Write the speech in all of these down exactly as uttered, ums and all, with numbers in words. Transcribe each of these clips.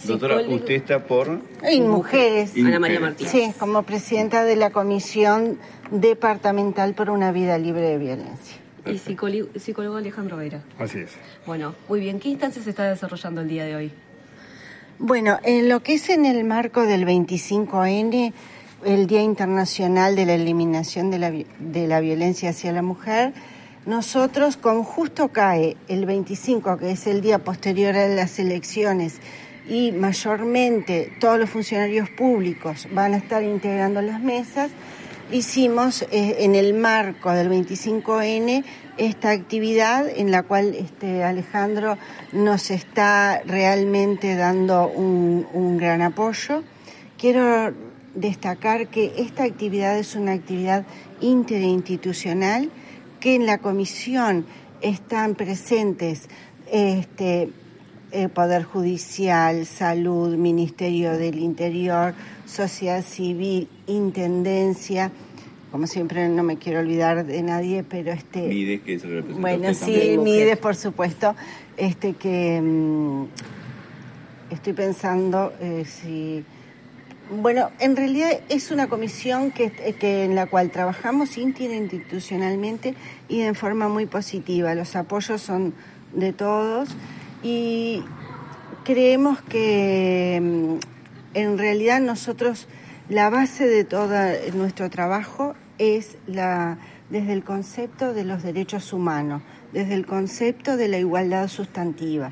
Doctora, usted está por... Y mujeres. Ana María Martínez. Sí, como presidenta de la Comisión Departamental por una Vida Libre de Violencia. Y psicólogo, psicólogo Alejandro Vera. Así es. Bueno, muy bien. ¿Qué instancia se está desarrollando el día de hoy? Bueno, en lo que es en el marco del veinticinco ene, el Día Internacional de la Eliminación de la, de la Violencia hacia la Mujer, nosotros, como justo cae el veinticinco, que es el día posterior a las elecciones, y mayormente todos los funcionarios públicos van a estar integrando las mesas, hicimos eh, en el marco del veinticinco ene esta actividad en la cual este, Alejandro nos está realmente dando un, un gran apoyo. Quiero destacar que esta actividad es una actividad interinstitucional, que en la comisión están presentes este, el Poder Judicial, Salud, Ministerio del Interior, Sociedad Civil, Intendencia, como siempre no me quiero olvidar de nadie, pero este... Mides, que es el representante. Bueno, sí, Mides, por supuesto, este que um, estoy pensando eh, si... Bueno, en realidad es una comisión que, que en la cual trabajamos interinstitucionalmente y en forma muy positiva. Los apoyos son de todos y creemos que en realidad nosotros, la base de todo nuestro trabajo es la, desde el concepto de los derechos humanos, desde el concepto de la igualdad sustantiva.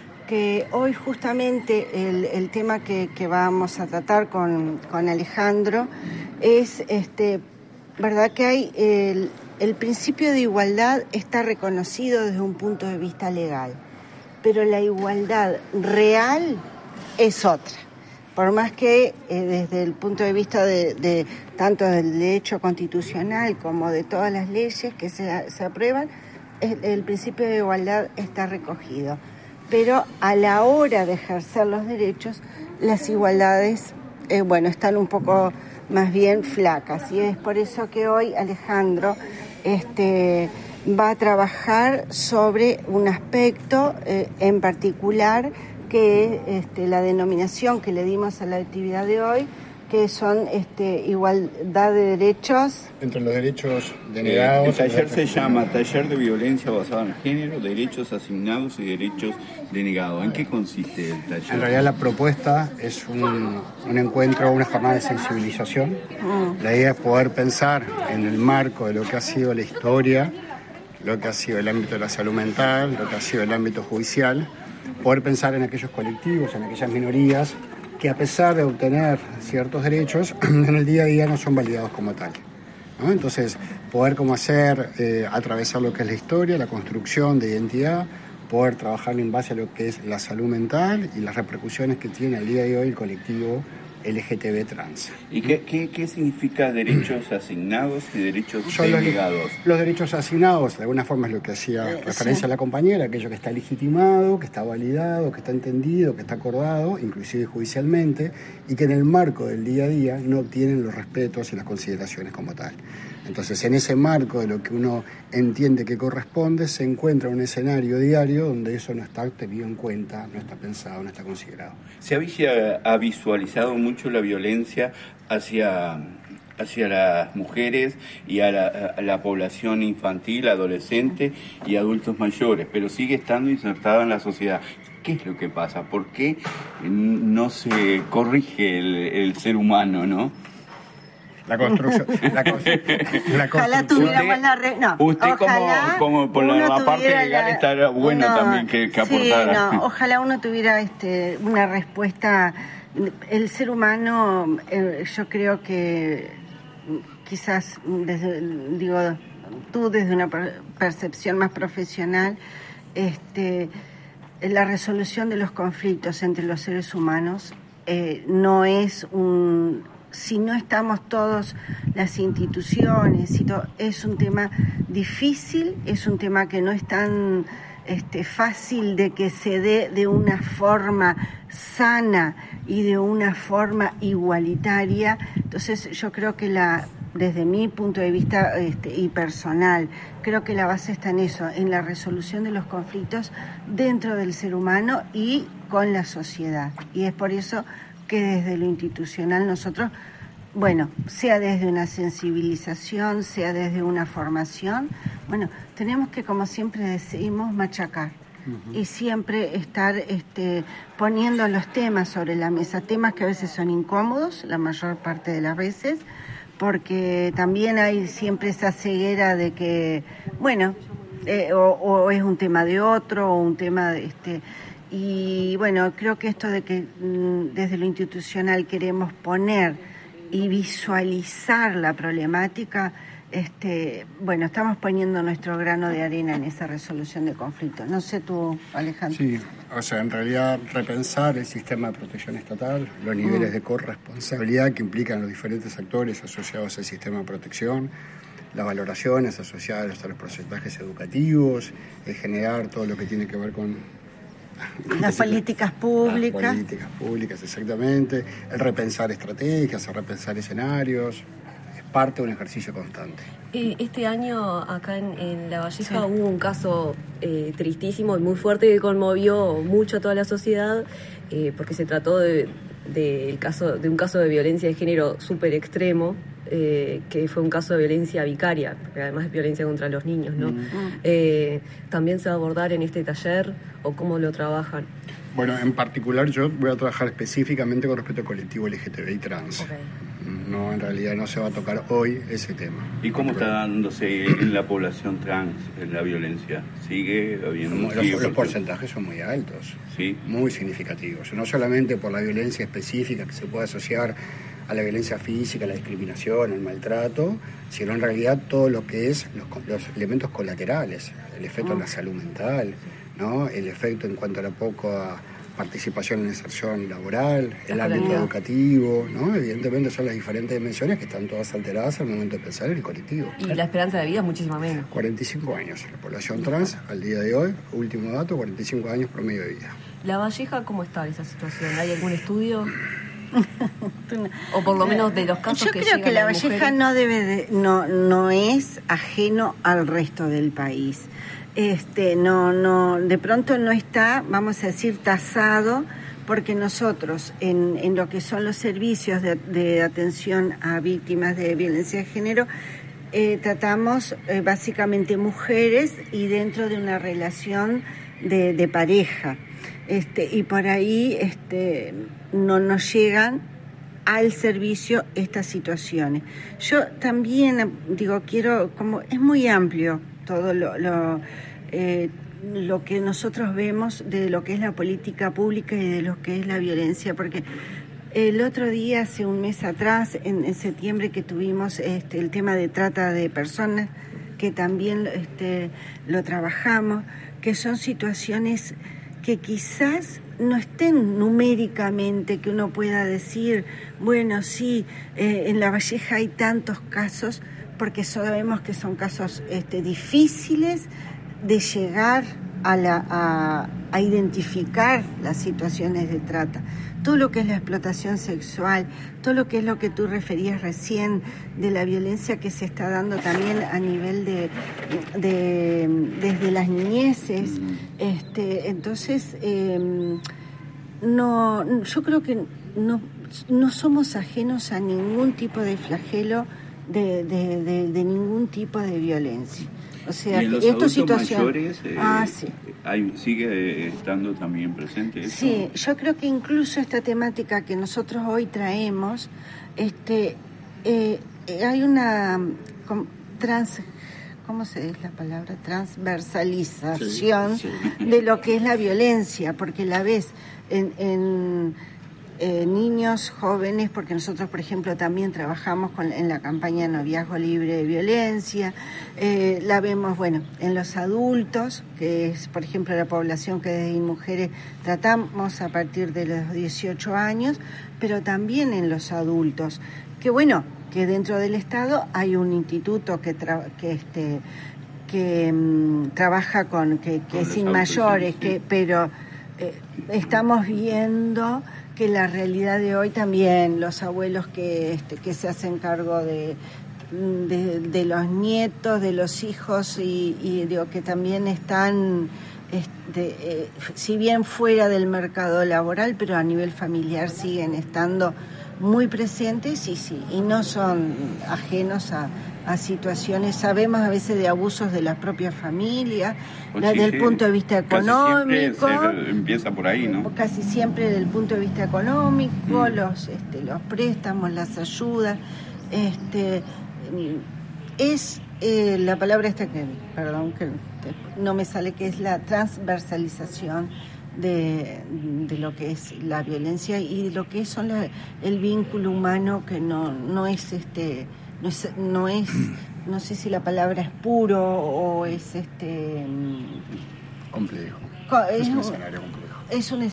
Que hoy justamente el, el tema que, que vamos a tratar con, con Alejandro es, este, verdad que hay el, el principio de igualdad está reconocido desde un punto de vista legal, pero la igualdad real es otra. Por más que eh, desde el punto de vista de, de tanto del derecho constitucional como de todas las leyes que se, se aprueban, el, el principio de igualdad está recogido. Pero a la hora de ejercer los derechos, las igualdades, eh, bueno, están un poco más bien flacas. Y es por eso que hoy Alejandro este, va a trabajar sobre un aspecto eh, en particular, que es este, la denominación que le dimos a la actividad de hoy, que son este, igualdad de derechos. Entre los derechos denegados... Eh, el taller se llama Taller de Violencia Basada en Género, Derechos Asignados y Derechos Denegados. ¿En qué consiste el taller? En realidad la propuesta es un, un encuentro, una jornada de sensibilización. Mm. La idea es poder pensar en el marco de lo que ha sido la historia, lo que ha sido el ámbito de la salud mental, lo que ha sido el ámbito judicial, poder pensar en aquellos colectivos, en aquellas minorías que a pesar de obtener ciertos derechos, en el día a día no son validados como tal, ¿no? Entonces, poder como hacer, eh, atravesar lo que es la historia, la construcción de identidad, poder trabajar en base a lo que es la salud mental y las repercusiones que tiene al día de hoy el colectivo L G T B trans. ¿Y qué, qué, qué significa derechos asignados y derechos Son denegados? Los, los derechos asignados, de alguna forma es lo que hacía eh, referencia sí. a la compañera, aquello que está legitimado, que está validado, que está entendido, que está acordado, inclusive judicialmente, y que en el marco del día a día no obtienen los respetos y las consideraciones como tal. Entonces, en ese marco de lo que uno entiende que corresponde, se encuentra un escenario diario donde eso no está tenido en cuenta, no está pensado, no está considerado. ¿Se había ha visualizado mucho la violencia hacia, hacia las mujeres y a la, a la población infantil, adolescente y adultos mayores, pero sigue estando insertada en la sociedad? ¿Qué es lo que pasa? ¿Por qué no se corrige el, el ser humano, no? La construcción. La, la ojalá construcción. tuviéramos la re... no, usted ojalá como, como por la, la parte legal la... estaría bueno uno... también que, que aportara. Sí, no, ojalá uno tuviera este, una respuesta. El ser humano, eh, yo creo que quizás, desde, digo, tú desde una percepción más profesional, este, la resolución de los conflictos entre los seres humanos eh, no es un... Si no estamos todos, las instituciones, y todo, es un tema difícil, es un tema que no es tan este, fácil de que se dé de una forma sana y de una forma igualitaria. Entonces yo creo que la, desde mi punto de vista este, y personal, creo que la base está en eso, en la resolución de los conflictos dentro del ser humano y con la sociedad. Y es por eso que desde lo institucional nosotros, bueno, sea desde una sensibilización, sea desde una formación, bueno, tenemos que, como siempre decimos, machacar. Uh-huh. Y siempre estar este, poniendo los temas sobre la mesa, temas que a veces son incómodos, la mayor parte de las veces, porque también hay siempre esa ceguera de que, bueno, eh, o, o es un tema de otro, o un tema de este... Y bueno, creo que esto de que mm, desde lo institucional queremos poner y visualizar la problemática, este, bueno, estamos poniendo nuestro grano de arena en esa resolución de conflictos. No sé tú, Alejandro. Sí, o sea, en realidad repensar el sistema de protección estatal, los niveles mm. de corresponsabilidad que implican los diferentes actores asociados al sistema de protección, las valoraciones asociadas a los porcentajes educativos, el generar todo lo que tiene que ver con las políticas públicas. Las políticas públicas, exactamente. El repensar estrategias, el repensar escenarios. Es parte de un ejercicio constante. Este año acá en, en La Valleja sí. hubo un caso eh, tristísimo y muy fuerte que conmovió mucho a toda la sociedad, eh, porque se trató de, de, el caso, de un caso de violencia de género súper extremo, eh, que fue un caso de violencia vicaria, porque además es violencia contra los niños, ¿no? Mm. Eh, ¿También se va a abordar en este taller o cómo lo trabajan? Bueno, en particular yo voy a trabajar específicamente con respecto al colectivo L G T B I trans. Okay. No, en realidad no se va a tocar hoy ese tema. ¿Y cómo está dándose en la población trans la violencia? ¿Sigue habiendo? Los, los porcentajes son muy altos, ¿sí? Muy significativos. No solamente por la violencia específica que se puede asociar a la violencia física, a la discriminación, al maltrato, sino en realidad todo lo que es los, los elementos colaterales, el efecto oh. en la salud mental, ¿no? El efecto en cuanto a la poca participación en la inserción laboral, el ámbito educativo, ¿no? Evidentemente son las diferentes dimensiones que están todas alteradas al momento de pensar en el colectivo. Y la esperanza de vida es muchísimo menos. cuarenta y cinco años. La población trans, al día de hoy, último dato, cuarenta y cinco años promedio de vida. ¿La Valleja cómo está esa situación? ¿Hay algún estudio? O por lo menos de los casos Yo que creo que La Valleja mujeres. no debe de, no no es ajeno al resto del país. Este no no de pronto no está, vamos a decir, tasado, porque nosotros en, en lo que son los servicios de, de atención a víctimas de violencia de género eh, tratamos eh, básicamente mujeres y dentro de una relación de, de pareja. Este, y por ahí este, no nos llegan al servicio estas situaciones. Yo también digo, quiero, como es muy amplio todo lo, lo, eh, lo que nosotros vemos de lo que es la política pública y de lo que es la violencia, porque el otro día, hace un mes atrás, en, en septiembre, que tuvimos este, el tema de trata de personas, que también este, lo trabajamos, que son situaciones que quizás no estén numéricamente, que uno pueda decir, bueno, sí, eh, en La Valleja hay tantos casos, porque sabemos que son casos este, difíciles de llegar a, la, a, a identificar las situaciones de trata. Todo lo que es la explotación sexual, todo lo que es lo que tú referías recién de la violencia que se está dando también a nivel de, de desde las niñeces, este, entonces eh, no, yo creo que no, no somos ajenos a ningún tipo de flagelo de, de, de, de ningún tipo de violencia. O sea, ¿y en los que adultos situación... mayores eh, ah, sí. hay, sigue estando también presente eso? Sí, yo creo que incluso esta temática que nosotros hoy traemos, este, eh, hay una com, trans, ¿cómo se dice la palabra? Transversalización sí, sí. de lo que es la violencia, porque la ves en... en Eh, niños, jóvenes, porque nosotros, por ejemplo, también trabajamos con, en la campaña Noviazgo Libre de Violencia, eh, la vemos, bueno, en los adultos, que es, por ejemplo, la población que desde Mujeres tratamos a partir de los dieciocho años, pero también en los adultos, que bueno, que dentro del Estado hay un instituto que, tra- que este que um, trabaja con, que, que es sin mayores, sí, sí. que pero eh, estamos viendo que la realidad de hoy también, los abuelos que, este, que se hacen cargo de, de, de los nietos, de los hijos y, y digo que también están este, eh, si bien fuera del mercado laboral, pero a nivel familiar siguen estando muy presentes y sí, y no son ajenos a, a situaciones, sabemos a veces de abusos de las propias familias, Pues la, sí, del sí. punto de vista económico. Casi siempre se empieza por ahí, ¿no? Casi siempre desde el punto de vista económico, Mm. los, este, los préstamos, las ayudas, este, es eh, la palabra esta que, perdón, que no me sale, que es la transversalización de, de lo que es la violencia y lo que son la, el vínculo humano, que no, no es este, no es, no es, no sé si la palabra es puro o es este Complejo. co- Es es un un- escenario complejo. es un